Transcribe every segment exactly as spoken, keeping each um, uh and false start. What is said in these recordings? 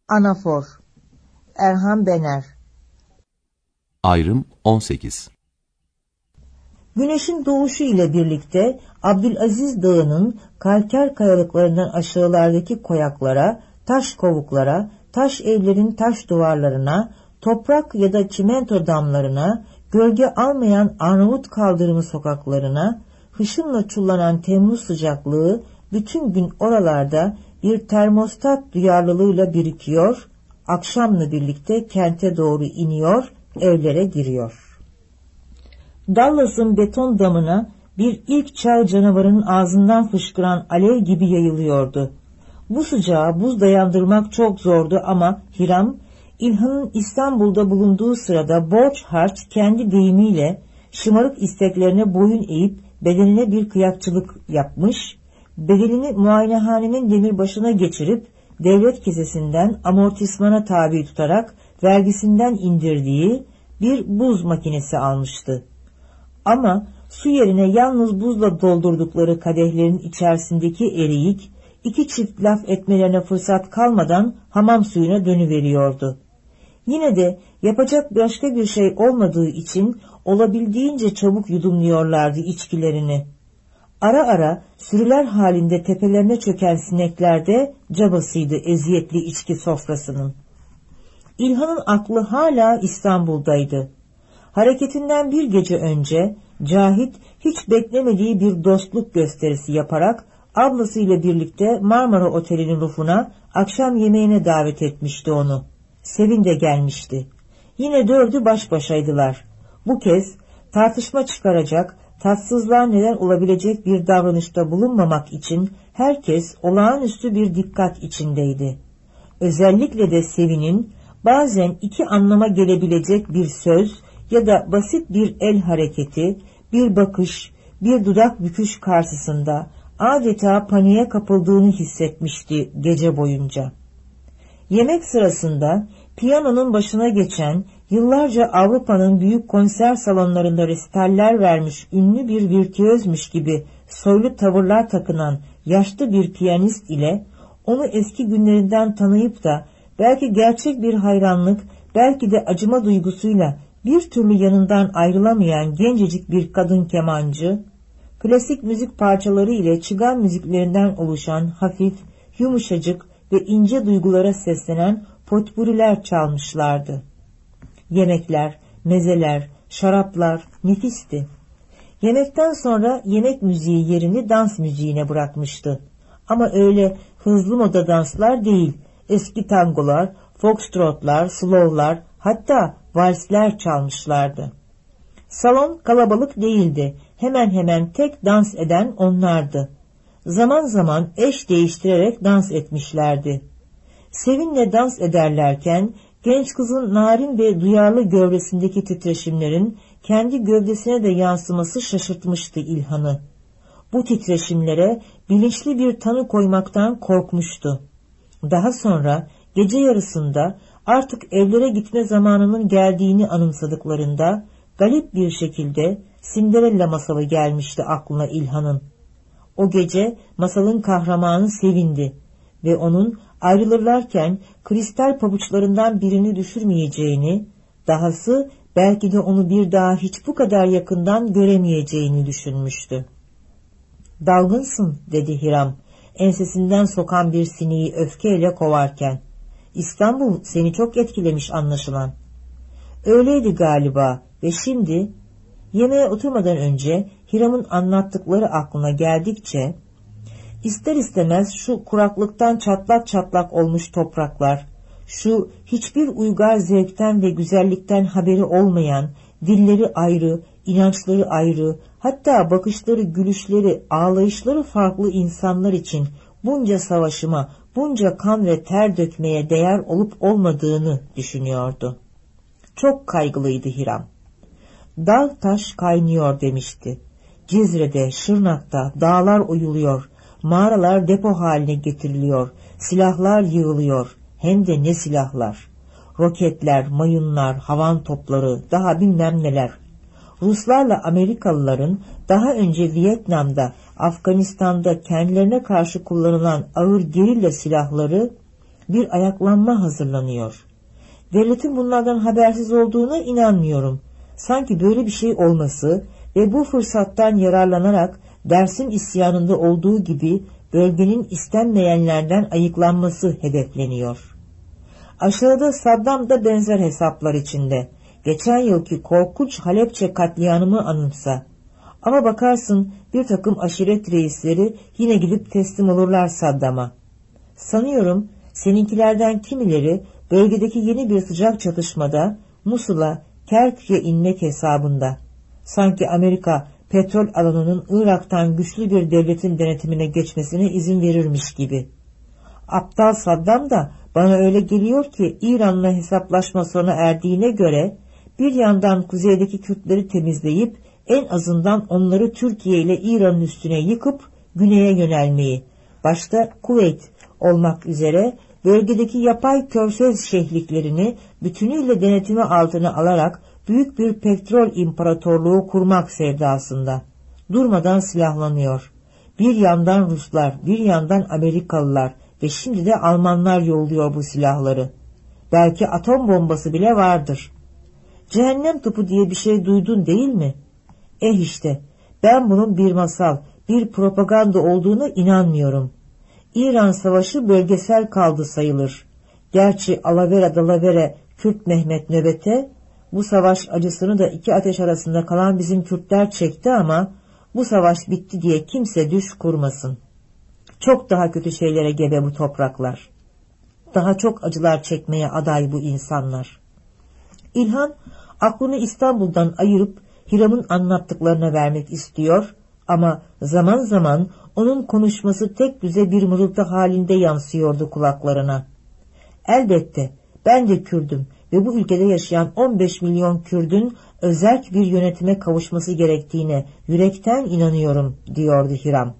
Anafor. Erhan Bener. Ayrım on sekiz. Güneşin doğuşu ile birlikte Abdülaziz Dağı'nın kalker kayalıklarından aşağılardaki koyaklara, taş kovuklara, taş evlerin taş duvarlarına, toprak ya da çimento damlarına, gölge almayan Arnavut kaldırımı sokaklarına, hışımla çullanan Temmuz sıcaklığı bütün gün oralarda bir termostat duyarlılığıyla birikiyor, akşamla birlikte kente doğru iniyor, evlere giriyor. Dallas'ın beton damına bir ilk çağ canavarının ağzından fışkıran alev gibi yayılıyordu. Bu sıcağa buz dayandırmak çok zordu ama Hiram, İlhan'ın İstanbul'da bulunduğu sırada borç harç kendi deyimiyle şımarık isteklerine boyun eğip bedenine bir kıyakçılık yapmış, bedelini muayenehanenin demirbaşına geçirip devlet kesesinden amortismana tabi tutarak vergisinden indirdiği bir buz makinesi almıştı. Ama su yerine yalnız buzla doldurdukları kadehlerin içerisindeki eriyik, iki çift laf etmelerine fırsat kalmadan hamam suyuna dönüveriyordu. Yine de yapacak başka bir şey olmadığı için olabildiğince çabuk yudumluyorlardı içkilerini. Ara ara sürüler halinde tepelerine çöken sinekler de cabasıydı eziyetli içki sofrasının. İlhan'ın aklı hala İstanbul'daydı. Hareketinden bir gece önce Cahit hiç beklemediği bir dostluk gösterisi yaparak ablasıyla birlikte Marmara Oteli'nin rufuna akşam yemeğine davet etmişti onu. Sevin de gelmişti. Yine dördü baş başaydılar. Bu kez tartışma çıkaracak, tatsızlığa neden olabilecek bir davranışta bulunmamak için herkes olağanüstü bir dikkat içindeydi. Özellikle de Sevin'in bazen iki anlama gelebilecek bir söz ya da basit bir el hareketi, bir bakış, bir dudak büküş karşısında adeta paniğe kapıldığını hissetmişti gece boyunca. Yemek sırasında piyanonun başına geçen, yıllarca Avrupa'nın büyük konser salonlarında resitaller vermiş ünlü bir virtüözmüş gibi soylu tavırlar takınan yaşlı bir piyanist ile onu eski günlerinden tanıyıp da belki gerçek bir hayranlık, belki de acıma duygusuyla bir türlü yanından ayrılamayan gencecik bir kadın kemancı, klasik müzik parçaları ile çıgan müziklerinden oluşan hafif, yumuşacık ve ince duygulara seslenen potpuriler çalmışlardı. Yemekler, mezeler, şaraplar nefisti. Yemekten sonra yemek müziği yerini dans müziğine bırakmıştı. Ama öyle hızlı moda danslar değil, eski tangolar, foxtrotlar, slowlar, hatta valsler çalmışlardı. Salon kalabalık değildi, hemen hemen tek dans eden onlardı. Zaman zaman eş değiştirerek dans etmişlerdi. Sevinle dans ederlerken genç kızın narin ve duyarlı gövdesindeki titreşimlerin kendi gövdesine de yansıması şaşırtmıştı İlhan'ı. Bu titreşimlere bilinçli bir tanı koymaktan korkmuştu. Daha sonra gece yarısında artık evlere gitme zamanının geldiğini anımsadıklarında galip bir şekilde Cinderella masalı gelmişti aklına İlhan'ın. O gece masalın kahramanı Sevin'di ve onun ayrılırlarken kristal pabuçlarından birini düşürmeyeceğini, dahası belki de onu bir daha hiç bu kadar yakından göremeyeceğini düşünmüştü. "Dalgınsın," dedi Hiram, ensesinden sokan bir sineği öfkeyle kovarken. "İstanbul seni çok etkilemiş anlaşılan." "Öyleydi galiba ve şimdi..." Yemeğe oturmadan önce Hiram'ın anlattıkları aklına geldikçe, ister istemez şu kuraklıktan çatlak çatlak olmuş topraklar, şu hiçbir uygar zevkten ve güzellikten haberi olmayan, dilleri ayrı, inançları ayrı, hatta bakışları, gülüşleri, ağlayışları farklı insanlar için bunca savaşıma, bunca kan ve ter dökmeye değer olup olmadığını düşünüyordu. Çok kaygılıydı Hiram. "Dağ taş kaynıyor," demişti. "Cizre'de, Şırnak'ta dağlar oyuluyor, mağaralar depo haline getiriliyor, silahlar yığılıyor, hem de ne silahlar! Roketler, mayınlar, havan topları, daha bilmem neler. Ruslarla Amerikalıların daha önce Vietnam'da, Afganistan'da kendilerine karşı kullanılan ağır gerilla silahları Bir ayaklanma hazırlanıyor. Devletin bunlardan habersiz olduğuna inanmıyorum. Sanki böyle bir şey olması ve bu fırsattan yararlanarak Dersim isyanında olduğu gibi bölgenin istenmeyenlerden ayıklanması hedefleniyor. Aşağıda Saddam da benzer hesaplar içinde. Geçen yılki korkunç Halepçe katliamını anımsa. Ama bakarsın bir takım aşiret reisleri yine gidip teslim olurlar Saddam'a. Sanıyorum seninkilerden kimileri bölgedeki yeni bir sıcak çatışmada Musul'a, Kerkük'e inmek hesabında. Sanki Amerika petrol alanının Irak'tan güçlü bir devletin denetimine geçmesine izin verirmiş gibi. Aptal Saddam da bana öyle geliyor ki İran'la hesaplaşma sona erdiğine göre bir yandan kuzeydeki Kürtleri temizleyip en azından onları Türkiye ile İran'ın üstüne yıkıp güneye yönelmeyi, başta Kuveyt olmak üzere bölgedeki yapay körfez şehirliklerini bütünüyle denetimi altına alarak büyük bir petrol imparatorluğu kurmak sevdasında. Durmadan silahlanıyor. Bir yandan Ruslar, bir yandan Amerikalılar ve şimdi de Almanlar yolluyor bu silahları. Belki atom bombası bile vardır. Cehennem topu diye bir şey duydun değil mi? Eh işte, ben bunun bir masal, bir propaganda olduğuna inanmıyorum. İran Savaşı bölgesel kaldı sayılır. Gerçi alavera dalavere Kürt Mehmet nöbete, bu savaş acısını da iki ateş arasında kalan bizim Kürtler çekti ama bu savaş bitti diye kimse düş kurmasın. Çok daha kötü şeylere gebe bu topraklar. Daha çok acılar çekmeye aday bu insanlar. İlhan aklını İstanbul'dan ayırıp Hiram'ın anlattıklarına vermek istiyor ama zaman zaman onun konuşması tek düze bir mırıltı halinde yansıyordu kulaklarına. Elbette ben de Kürdüm ve bu ülkede yaşayan on beş milyon Kürdün özerk bir yönetime kavuşması gerektiğine yürekten inanıyorum diyordu Hiram.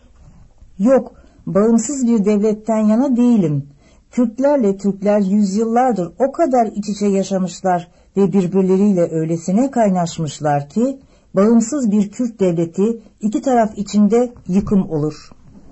Yok, bağımsız bir devletten yana değilim. Kürtlerle Türkler yüzyıllardır o kadar iç içe yaşamışlar ve birbirleriyle öylesine kaynaşmışlar ki bağımsız bir Kürt devleti iki taraf içinde yıkım olur.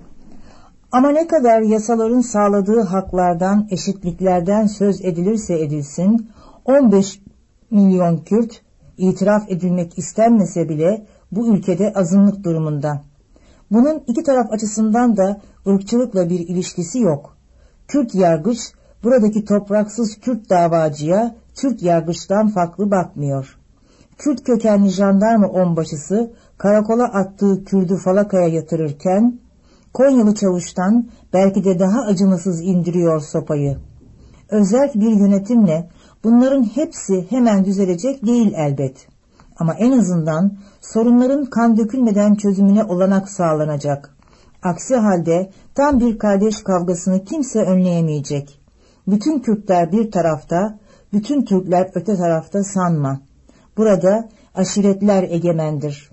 Ama ne kadar yasaların sağladığı haklardan, eşitliklerden söz edilirse edilsin, on beş milyon Kürt itiraf edilmek istenmese bile bu ülkede azınlık durumunda. Bunun iki taraf açısından da ırkçılıkla bir ilişkisi yok. Kürt yargıç buradaki topraksız Kürt davacıya Türk yargıçtan farklı bakmıyor. Kürt kökenli jandarma onbaşısı karakola attığı Kürdü falakaya yatırırken Konyalı çavuştan belki de daha acımasız indiriyor sopayı. Özel bir yönetimle bunların hepsi hemen düzelecek değil elbet. Ama en azından sorunların kan dökülmeden çözümüne olanak sağlanacak. Aksi halde tam bir kardeş kavgasını kimse önleyemeyecek. Bütün Kürtler bir tarafta, bütün Türkler öte tarafta sanma. Burada aşiretler egemendir.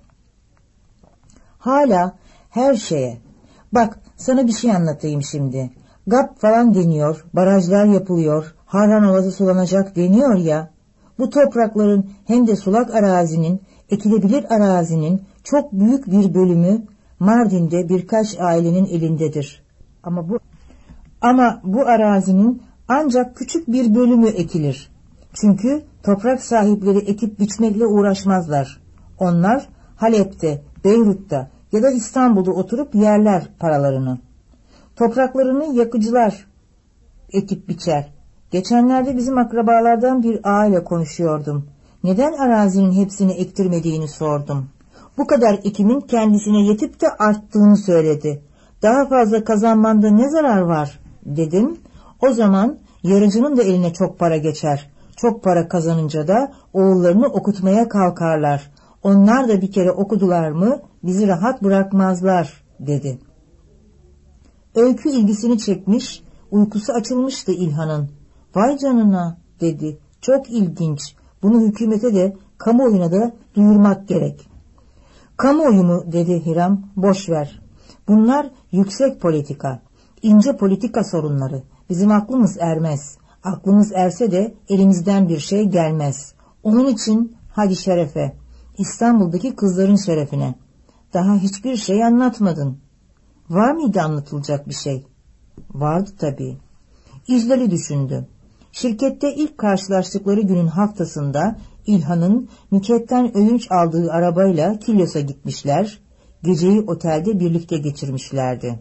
Hala her şeye. Bak sana bir şey anlatayım şimdi. G A P falan deniyor, barajlar yapılıyor, Harran Ovası sulanacak deniyor ya. Bu toprakların hem de sulak arazinin, ekilebilir arazinin çok büyük bir bölümü Mardin'de birkaç ailenin elindedir. Ama bu ama bu arazinin ancak küçük bir bölümü ekilir. Çünkü toprak sahipleri ekip biçmekle uğraşmazlar. Onlar Halep'te, Beyrut'ta ya da İstanbul'da oturup yerler paralarını. Topraklarını yakıcılar ekip biçer. Geçenlerde bizim akrabalardan bir ağayla konuşuyordum. Neden arazinin hepsini ektirmediğini sordum. Bu kadar ekimin kendisine yetip de arttığını söyledi. Daha fazla kazanmanda ne zarar var dedim. O zaman yarıcının da eline çok para geçer. Çok para kazanınca da oğullarını okutmaya kalkarlar. Onlar da bir kere okudular mı bizi rahat bırakmazlar dedi. Öykü ilgisini çekmiş, uykusu açılmıştı İlhan'ın. Vay canına dedi. Çok ilginç. Bunu hükümete de kamuoyuna da duyurmak gerek. Kamuoyu mu dedi Hiram. Boş ver. Bunlar yüksek politika, ince politika sorunları. Bizim aklımız ermez. Aklımız erse de elimizden bir şey gelmez. Onun için hadi şerefe. İstanbul'daki kızların şerefine. Daha hiçbir şey anlatmadın. Var mıydı anlatılacak bir şey? Vardı tabii. İclal'i düşündü. Şirkette ilk karşılaştıkları günün haftasında İlhan'ın Nükhet'ten ödünç aldığı arabayla Kilyos'a gitmişler, geceyi otelde birlikte geçirmişlerdi.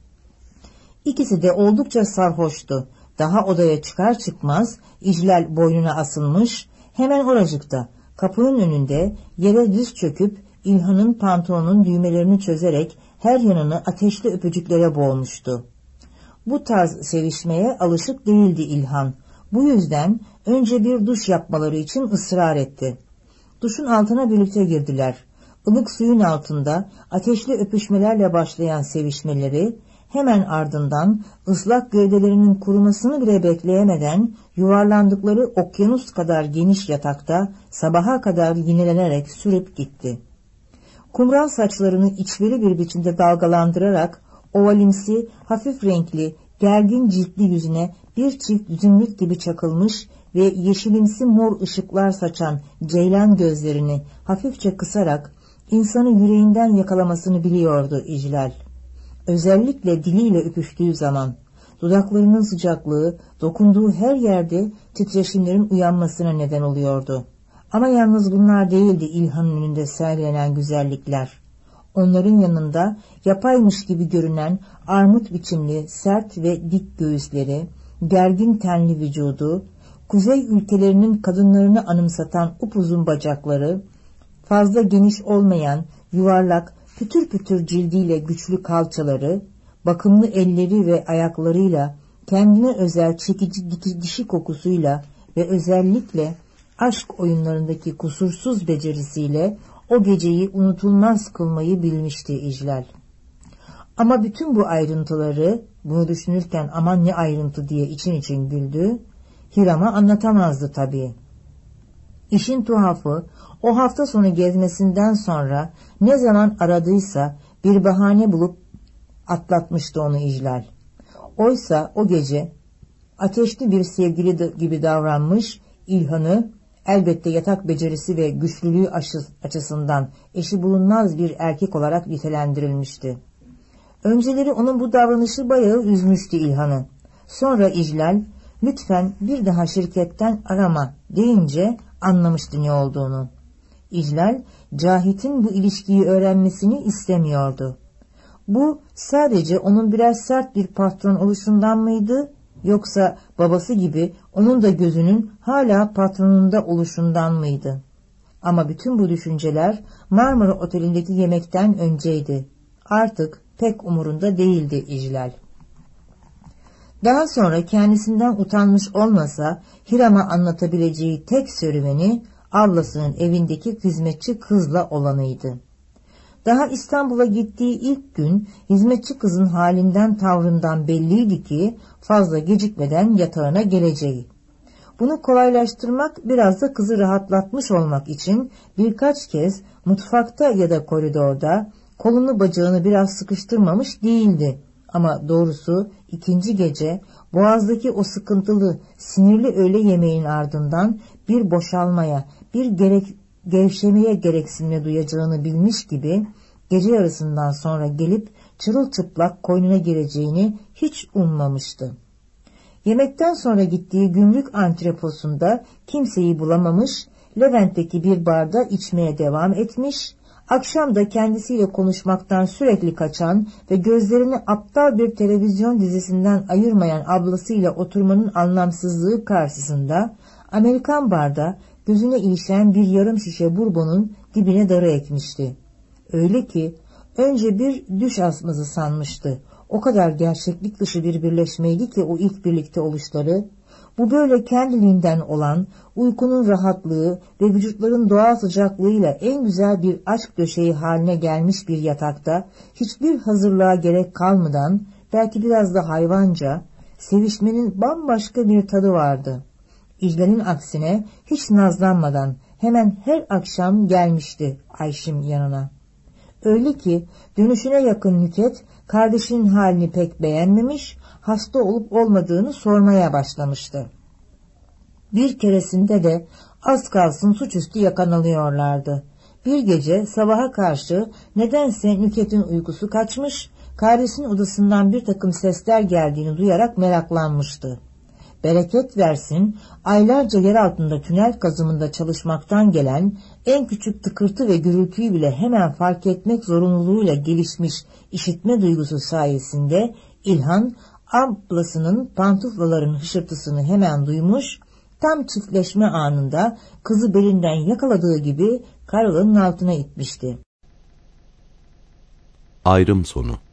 İkisi de oldukça sarhoştu. Daha odaya çıkar çıkmaz İclal boynuna asılmış, hemen oracıkta, kapının önünde yere diz çöküp İlhan'ın pantolonun düğmelerini çözerek her yanını ateşli öpücüklere boğmuştu. Bu tarz sevişmeye alışık değildi İlhan. Bu yüzden önce bir duş yapmaları için ısrar etti. Duşun altına birlikte girdiler. Ilık suyun altında ateşli öpüşmelerle başlayan sevişmeleri, hemen ardından ıslak gövdelerinin kurumasını bile bekleyemeden yuvarlandıkları okyanus kadar geniş yatakta sabaha kadar yinelenerek sürüp gitti. Kumral saçlarını içveri bir biçimde dalgalandırarak ovalimsi, hafif renkli, gergin ciltli yüzüne bir çift zümrüt gibi çakılmış ve yeşilimsi mor ışıklar saçan ceylan gözlerini hafifçe kısarak insanı yüreğinden yakalamasını biliyordu İclal. Özellikle diliyle öpüştüğü zaman dudaklarının sıcaklığı dokunduğu her yerde titreşimlerin uyanmasına neden oluyordu. Ama yalnız bunlar değildi İlhan'ın önünde sergilenen güzellikler. Onların yanında yapaymış gibi görünen armut biçimli sert ve dik göğüsleri, gergin tenli vücudu, kuzey ülkelerinin kadınlarını anımsatan upuzun bacakları, fazla geniş olmayan yuvarlak pütür pütür cildiyle güçlü kalçaları, bakımlı elleri ve ayaklarıyla, kendine özel çekici dişi kokusuyla ve özellikle aşk oyunlarındaki kusursuz becerisiyle o geceyi unutulmaz kılmayı bilmişti İclal. Ama bütün bu ayrıntıları, bunu düşünürken aman ne ayrıntı diye için için güldü, Hiram'a anlatamazdı tabii. İşin tuhafı, o hafta sonu gezmesinden sonra ne zaman aradıysa bir bahane bulup atlatmıştı onu İclal. Oysa o gece ateşli bir sevgili gibi davranmış, İlhan'ı elbette yatak becerisi ve güçlülüğü açısından eşi bulunmaz bir erkek olarak nitelendirilmişti. Önceleri onun bu davranışı bayağı üzmüştü İlhan'ı. Sonra İclal, lütfen bir daha şirketten arama deyince anlamıştı ne olduğunu. İclal, Cahit'in bu ilişkiyi öğrenmesini istemiyordu. Bu sadece onun biraz sert bir patron oluşundan mıydı, yoksa babası gibi onun da gözünün hala patronunda oluşundan mıydı? Ama bütün bu düşünceler Marmara Oteli'ndeki yemekten önceydi. Artık pek umurunda değildi İclal. Daha sonra kendisinden utanmış olmasa Hiram'a anlatabileceği tek serüveni ablasının evindeki hizmetçi kızla olanıydı. Daha İstanbul'a gittiği ilk gün hizmetçi kızın halinden tavrından belliydi ki fazla gecikmeden yatağına geleceği. Bunu kolaylaştırmak, biraz da kızı rahatlatmış olmak için birkaç kez mutfakta ya da koridorda kolunu bacağını biraz sıkıştırmamış değildi. Ama doğrusu ikinci gece boğazdaki o sıkıntılı, sinirli öğle yemeğin ardından bir boşalmaya, bir gerek, gevşemeye gereksinme duyacağını bilmiş gibi gece yarısından sonra gelip çırılçıplak koynuna gireceğini hiç ummamıştı. Yemekten sonra gittiği gümrük antreposunda kimseyi bulamamış, Levent'teki bir barda içmeye devam etmiş, akşam da kendisiyle konuşmaktan sürekli kaçan ve gözlerini aptal bir televizyon dizisinden ayırmayan ablasıyla oturmanın anlamsızlığı karşısında Amerikan barda gözüne ilişen bir yarım şişe bourbonun dibine darı ekmişti. Öyle ki önce bir düş asmazı sanmıştı. O kadar gerçeklik dışı bir birleşmeydi ki o ilk birlikte oluşları. Bu böyle kendiliğinden olan uykunun rahatlığı ve vücutların doğal sıcaklığıyla en güzel bir aşk döşeği haline gelmiş bir yatakta hiçbir hazırlığa gerek kalmadan, belki biraz da hayvanca, sevişmenin bambaşka bir tadı vardı. İclal'in aksine hiç nazlanmadan hemen her akşam gelmişti Ayşim yanına. Öyle ki dönüşüne yakın Nükhet kardeşinin halini pek beğenmemiş, hasta olup olmadığını sormaya başlamıştı. Bir keresinde de az kalsın suçüstü yakalanıyorlardı. Bir gece sabaha karşı nedense Nükhet'in uykusu kaçmış, kardeşinin odasından bir takım sesler geldiğini duyarak meraklanmıştı. bereket versin, aylarca yer altında tünel kazımında çalışmaktan gelen en küçük tıkırtı ve gürültüyü bile hemen fark etmek zorunluluğuyla gelişmiş işitme duygusu sayesinde İlhan, ablasının pantuflaların hışırtısını hemen duymuş, tam çiftleşme anında kızı belinden yakaladığı gibi karılının altına itmişti. Ayrım sonu.